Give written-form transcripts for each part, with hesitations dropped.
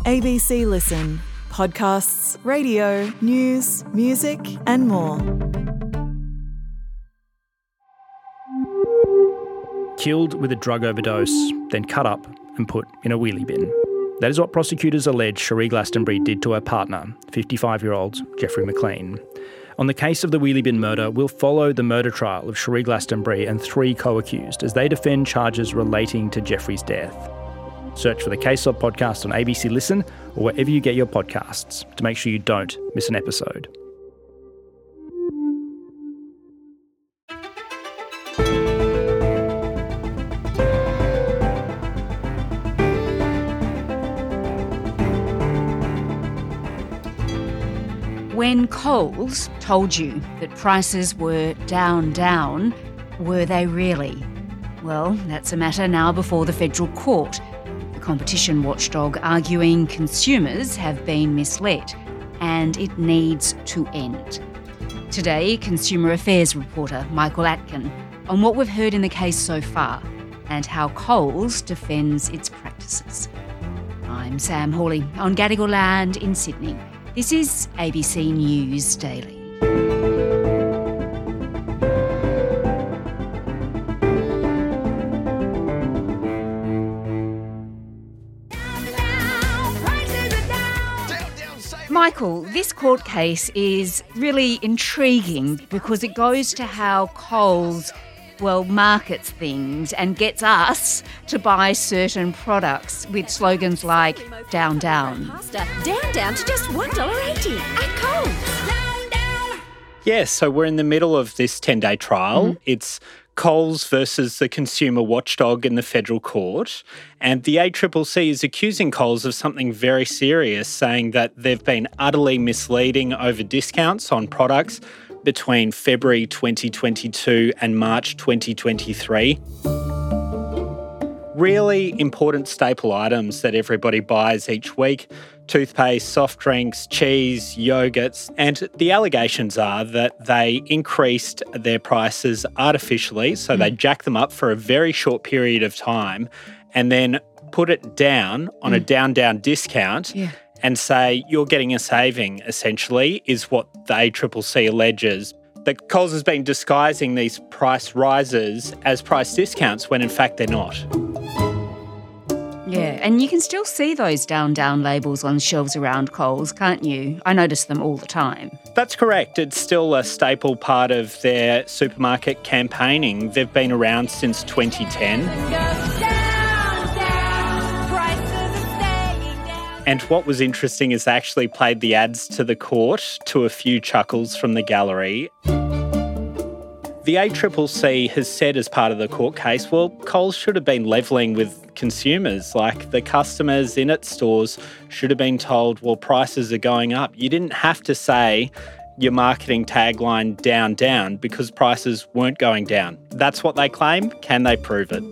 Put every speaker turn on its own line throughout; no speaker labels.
ABC Listen. Podcasts, radio, news, music and more.
Killed with a drug overdose, then cut up and put in a wheelie bin. That is what prosecutors allege Cherie Glastonbury did to her partner, 55-year-old Jeffrey McLean. On the case of the wheelie bin murder, we'll follow the murder trial of Cherie Glastonbury and 3 co-accused as they defend charges relating to Jeffrey's death. Search for the Case Of podcast on ABC Listen or wherever you get your podcasts to make sure you don't miss an episode.
When Coles told you that prices were down, were they really? Well, that's a matter now before the federal court. The competition watchdog arguing consumers have been misled and it needs to end. Today, Consumer Affairs reporter Michael Atkin on what we've heard in the case so far and how Coles defends its practices. I'm Sam Hawley on Gadigal land in Sydney. This is ABC News Daily. Michael, this court case is really intriguing because it goes to how Coles, markets things and gets us to buy certain products with slogans like down.
Down to just $1.80 at Coles.
Yes, so we're in the middle of this 10-day trial. Mm-hmm. It's Coles versus the consumer watchdog in the federal court. And the ACCC is accusing Coles of something very serious, saying that they've been utterly misleading over discounts on products between February 2022 and March 2023. Really important staple items that everybody buys each week: toothpaste, soft drinks, cheese, yogurts. And the allegations are that they increased their prices artificially, so they jacked them up for a very short period of time and then put it down on a down discount. Yeah. And say you're getting a saving, essentially, is what the ACCC alleges. That Coles has been disguising these price rises as price discounts when in fact they're not.
Yeah, and you can still see those down labels on shelves around Coles, can't you? I notice them all the time.
That's correct. It's still a staple part of their supermarket campaigning. They've been around since 2010. And what was interesting is they actually played the ads to the court to a few chuckles from the gallery. The ACCC has said as part of the court case, well, Coles should have been levelling with consumers, like the customers in its stores should have been told, well, prices are going up. You didn't have to say your marketing tagline down because prices weren't going down. That's what they claim. Can they prove it?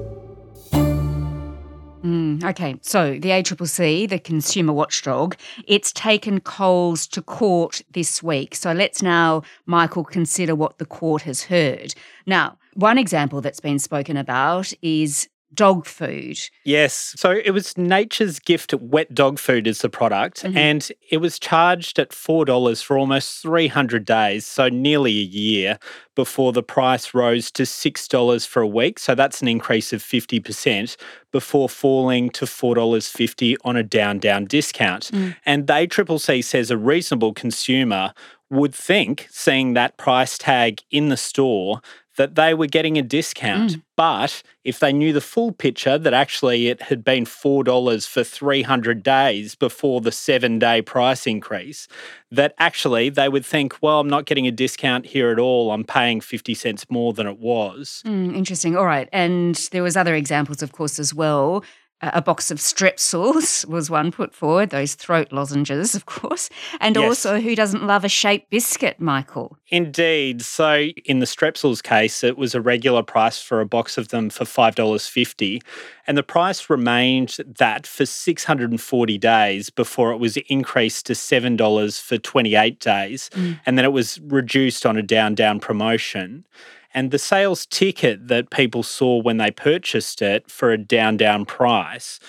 Okay, so the ACCC, the consumer watchdog, it's taken Coles to court this week. So let's now, Michael, consider what the court has heard. Now, one example that's been spoken about is dog food.
Yes. So it was Nature's Gift wet dog food is the product, and it was charged at $4 for almost 300 days, so nearly a year, before the price rose to $6 for a week. So that's an increase of 50% before falling to $4.50 on a down discount. And the ACCC says a reasonable consumer would think, seeing that price tag in the store, that they were getting a discount. But if they knew the full picture, that actually it had been $4 for 300 days before the 7-day price increase, that actually they would think, well, I'm not getting a discount here at all. I'm paying 50 cents more than it was.
Interesting. All right. And there was other examples, of course, as well. A box of Strepsils was one put forward, those throat lozenges, of course. And also, who doesn't love a shaped biscuit, Michael?
Indeed. So in the Strepsils case, it was a regular price for a box of them for $5.50. And the price remained that for 640 days before it was increased to $7 for 28 days. And then it was reduced on a down promotion. And the sales ticket that people saw when they purchased it for a down price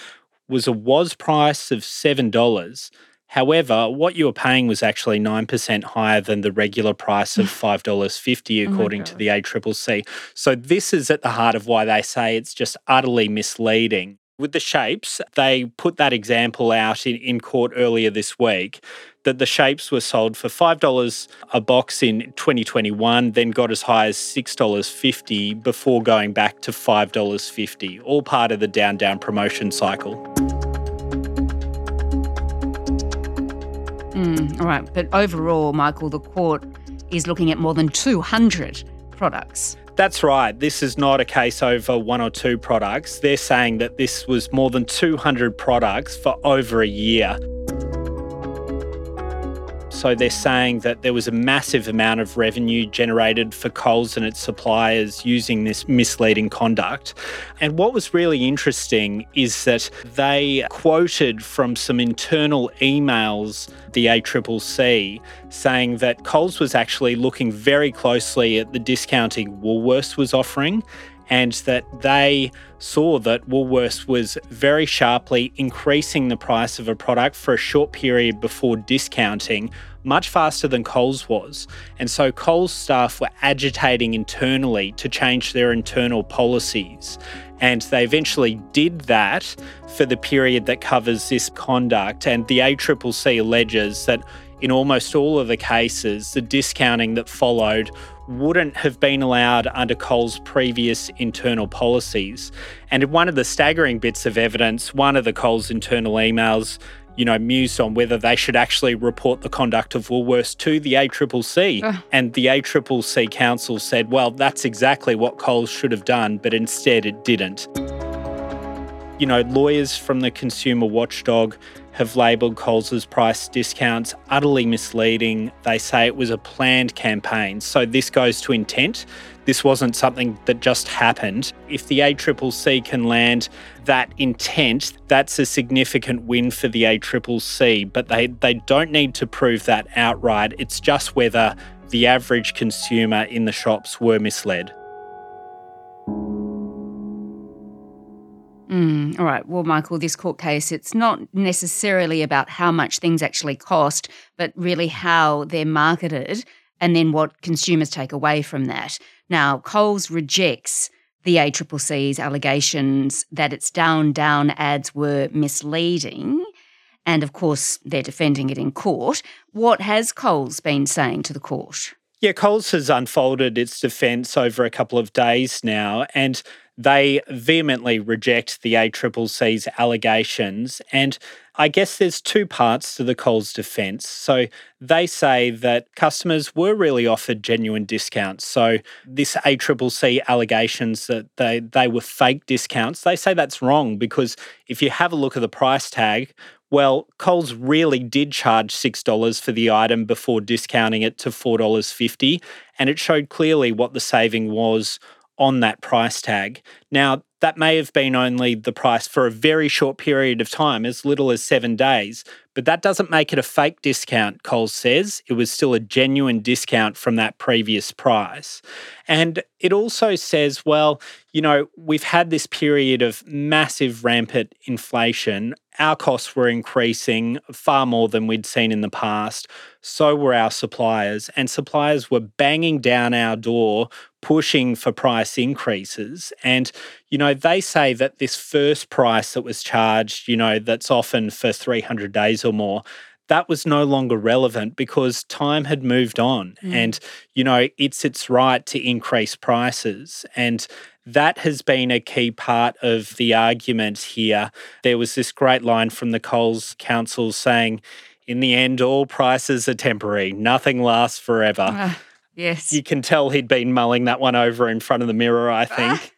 was a was price of $7. However, what you were paying was actually 9% higher than the regular price of $5.50, according to the ACCC. So this is at the heart of why they say it's just utterly misleading. With the shapes, they put that example out in court earlier this week, that the shapes were sold for $5 a box in 2021, then got as high as $6.50 before going back to $5.50, all part of the Down Down promotion cycle.
All right, but overall, Michael, the court is looking at more than 200 products.
That's right. This is not a case over one or two products. They're saying that this was more than 200 products for over a year. So they're saying that there was a massive amount of revenue generated for Coles and its suppliers using this misleading conduct. And what was really interesting is that they quoted from some internal emails, the ACCC, saying that Coles was actually looking very closely at the discounting Woolworths was offering, and that they saw that Woolworths was very sharply increasing the price of a product for a short period before discounting, much faster than Coles was. And so Coles staff were agitating internally to change their internal policies. And they eventually did that for the period that covers this conduct. And the ACCC alleges that in almost all of the cases, the discounting that followed wouldn't have been allowed under Coles' previous internal policies. And in one of the staggering bits of evidence, one of the Coles internal emails, mused on whether they should actually report the conduct of Woolworths to the ACCC. And the ACCC counsel said, well, that's exactly what Coles should have done, but instead it didn't. Lawyers from the Consumer Watchdog have labelled Coles' price discounts utterly misleading. They say it was a planned campaign. So this goes to intent. This wasn't something that just happened. If the ACCC can land that intent, that's a significant win for the ACCC, but they don't need to prove that outright. It's just whether the average consumer in the shops were misled.
All right. Well, Michael, this court case, it's not necessarily about how much things actually cost, but really how they're marketed and then what consumers take away from that. Now, Coles rejects the ACCC's allegations that its down ads were misleading. And, of course, they're defending it in court. What has Coles been saying to the court?
Yeah, Coles has unfolded its defence over a couple of days now, and they vehemently reject the ACCC's allegations. And I guess there's two parts to the Coles defence. So they say that customers were really offered genuine discounts. So this ACCC allegations that they were fake discounts, they say that's wrong, because if you have a look at the price tag, well, Coles really did charge $6 for the item before discounting it to $4.50, and it showed clearly what the saving was on that price tag. Now, that may have been only the price for a very short period of time, as little as 7 days, but that doesn't make it a fake discount, Coles says. It was still a genuine discount from that previous price. And it also says, well, we've had this period of massive rampant inflation. Our costs were increasing far more than we'd seen in the past. So were our suppliers, and suppliers were banging down our door, pushing for price increases. And, they say that this first price that was charged, that's often for 300 days or more, that was no longer relevant because time had moved on. And, it's its right to increase prices. And that has been a key part of the argument here. There was this great line from the Coles counsel saying, in the end, all prices are temporary. Nothing lasts forever.
Yes.
You can tell he'd been mulling that one over in front of the mirror, I think.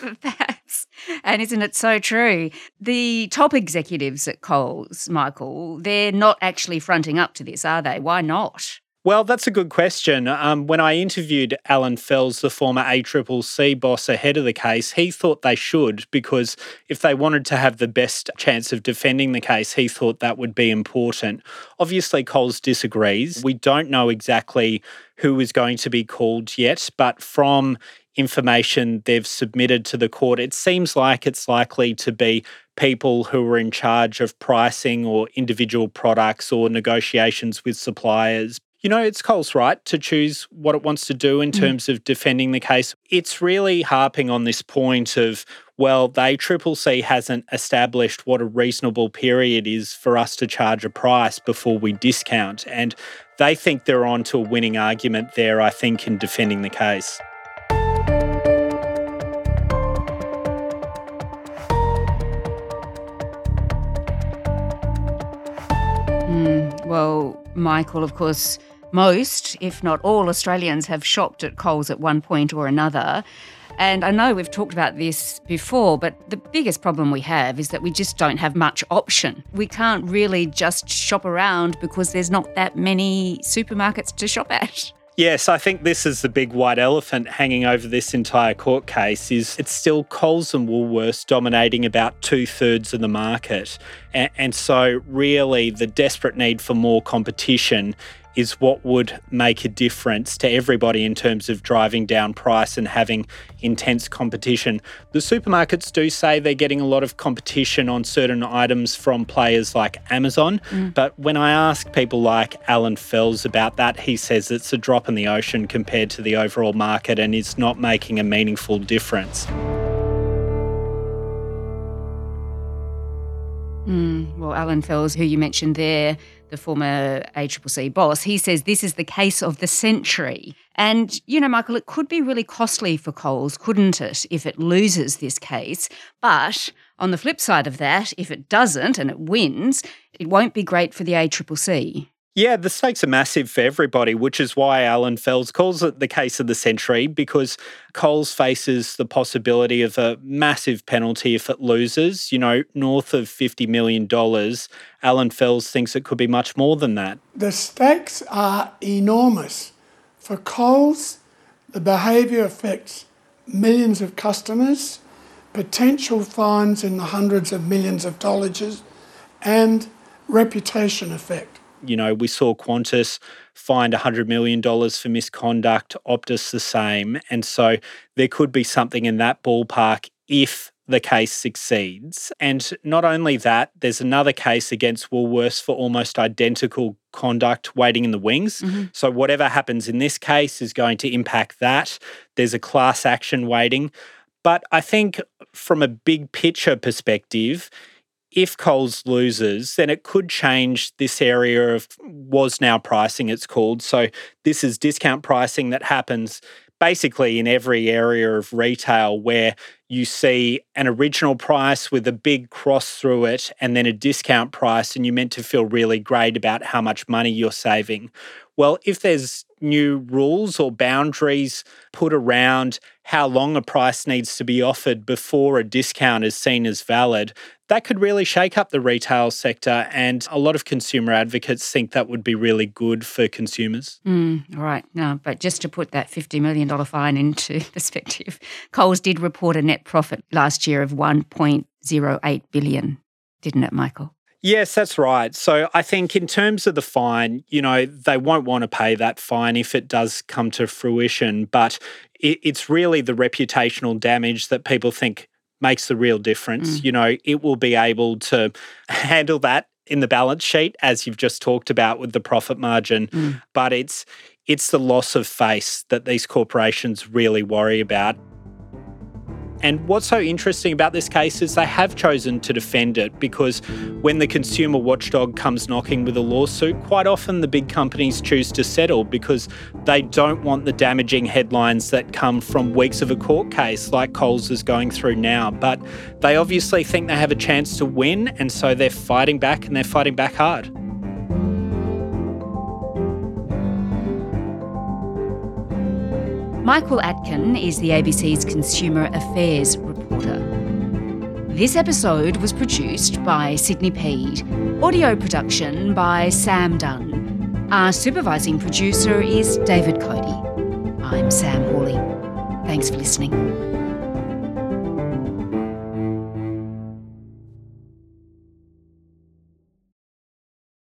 And isn't it so true? The top executives at Coles, Michael, they're not actually fronting up to this, are they? Why not?
Well, that's a good question. When I interviewed Alan Fells, the former ACCC boss ahead of the case, he thought they should, because if they wanted to have the best chance of defending the case, he thought that would be important. Obviously, Coles disagrees. We don't know exactly who is going to be called yet, but from information they've submitted to the court, it seems like it's likely to be people who are in charge of pricing or individual products or negotiations with suppliers. You know, it's Coles' right to choose what it wants to do in terms of defending the case. It's really harping on this point of, well, the ACCC hasn't established what a reasonable period is for us to charge a price before we discount. And they think they're on to a winning argument there, I think, in defending the case.
Well, Michael, of course, most, if not all, Australians have shopped at Coles at one point or another. And I know we've talked about this before, but the biggest problem we have is that we just don't have much option. We can't really just shop around because there's not that many supermarkets to shop at.
Yes, I think this is the big white elephant hanging over this entire court case is it's still Coles and Woolworths dominating about 2/3 of the market. And so really the desperate need for more competition is what would make a difference to everybody in terms of driving down price and having intense competition. The supermarkets do say they're getting a lot of competition on certain items from players like Amazon, but when I ask people like Alan Fells about that, he says it's a drop in the ocean compared to the overall market and it's not making a meaningful difference.
Well, Alan Fells, who you mentioned there, the former ACCC boss, he says this is the case of the century. And, you know, Michael, it could be really costly for Coles, couldn't it, if it loses this case? But on the flip side of that, if it doesn't and it wins, it won't be great for the ACCC.
Yeah, the stakes are massive for everybody, which is why Alan Fells calls it the case of the century, because Coles faces the possibility of a massive penalty if it loses, you know, north of $50 million. Alan Fells thinks it could be much more than that.
The stakes are enormous. For Coles, the behaviour affects millions of customers, potential fines in the hundreds of millions of dollars, and reputation effect.
You know, we saw Qantas fined $100 million for misconduct, Optus the same. And so there could be something in that ballpark if the case succeeds. And not only that, there's another case against Woolworths for almost identical conduct waiting in the wings. So whatever happens in this case is going to impact that. There's a class action waiting. But I think from a big picture perspective, if Coles loses, then it could change this area of was now pricing, it's called. So this is discount pricing that happens basically in every area of retail where you see an original price with a big cross through it and then a discount price and you're meant to feel really great about how much money you're saving. Well, if there's new rules or boundaries put around how long a price needs to be offered before a discount is seen as valid, that could really shake up the retail sector, and a lot of consumer advocates think that would be really good for consumers.
Right. No, but just to put that $50 million fine into perspective, Coles did report a net profit last year of $1.08 billion, didn't it, Michael?
Yes, that's right. So I think in terms of the fine, you know, they won't want to pay that fine if it does come to fruition, but it's really the reputational damage that people think makes the real difference. You know, it will be able to handle that in the balance sheet, as you've just talked about with the profit margin, but it's the loss of face that these corporations really worry about. And what's so interesting about this case is they have chosen to defend it, because when the consumer watchdog comes knocking with a lawsuit, quite often the big companies choose to settle because they don't want the damaging headlines that come from weeks of a court case like Coles is going through now. But they obviously think they have a chance to win, and so they're fighting back, and they're fighting back hard.
Michael Atkin is the ABC's Consumer Affairs reporter. This episode was produced by Sydney Peed. Audio production by Sam Dunn. Our supervising producer is David Cody. I'm Sam Hawley. Thanks for listening.